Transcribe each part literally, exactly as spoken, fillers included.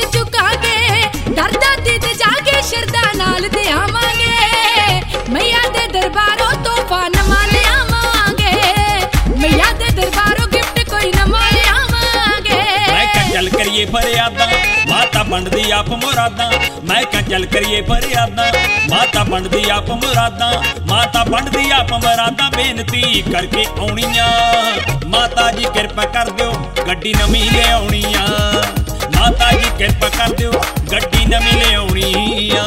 चुकांगे डरदा दिल जाके शरदा नाल ते आवांगे मैया दे दरबारों तोहफा नवा ले आवांगे मैया दे दरबारों गिफ्ट कोई नवा ले आवांगे। मैं चल करिए फरियादा माता बनदी आप मुरादा मैं चल करिए फरियादा माता बनदी आप मुरादा माता बनदी आप मुरादा बेनती करके आउणियां माता जी किरपा कर दिओ गड्डी नवीं ले आउणियां माता जी किरपा कर दिओ गड्डी नवीं ले आउणियां।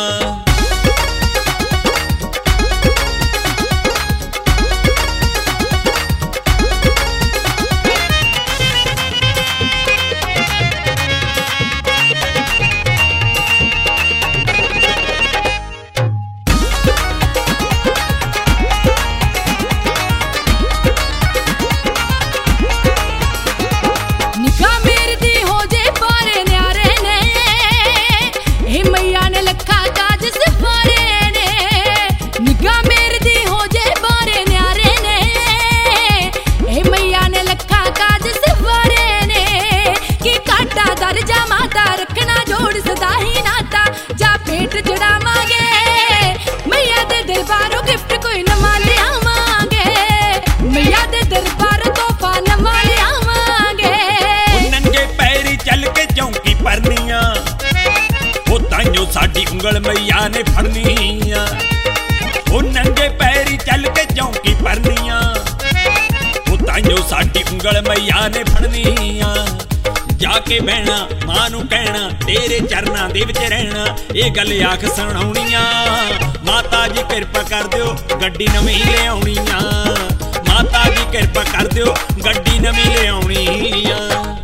साडी उंगल मैया ने फड़निया ओ नंगे पैरी चल के चौंकी भरनिया ओ ताइयों साडी उंगल मैया ने फड़निया जाके बहना मां नू कहना तेरे चरना दे विच रहना ये गल आख सुणाउणियां माता जी किरपा कर दिओ गड्डी नवीं ले आउणियां माता जी किरपा कर दिओ गड्डी नवीं ले आउणियां।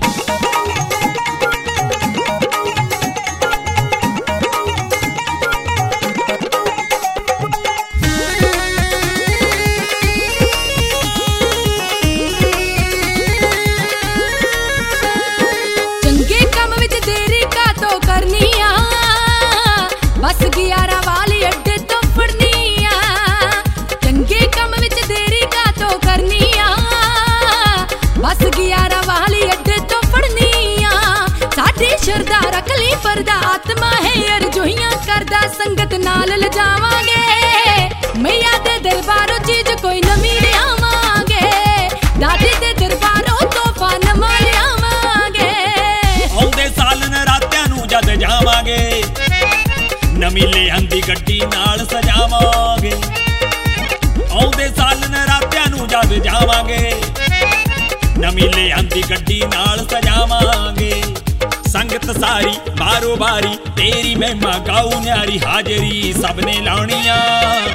बस गियारा वाली अड्डे तो फड़निया चंगे कम विच देरी का तो करनिया बस गियारा वाली अड्डे तो फड़निया साडी शरदा रख ली फरदा आत्मा है अरजोइयां करदा संगत नाल लजावांगे मैया दे दरबारों चीज कोई नवीं ले आवांगे दादी दे दरबारों तोहफा नवा ले आवांगे आउंदे साल नरात्यां नूं जद जावांगे नवीं ले आंदी गड्डी नाल सजावांगे आउंदे साल नरात्यां नूं जद जावांगे नवीं ले आंदी गड्डी नाल सजावांगे संगत सारी बारो बारी तेरी महिमा गाऊ न्यारी हाजरी सबने लाउणियां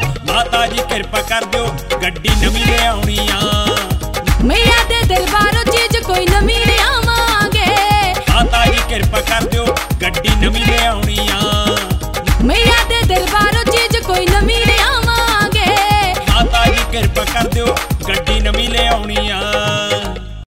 माता जी किरपा कर दिओ गड्डी नवीं ले आउणियां मैया दे दरबारों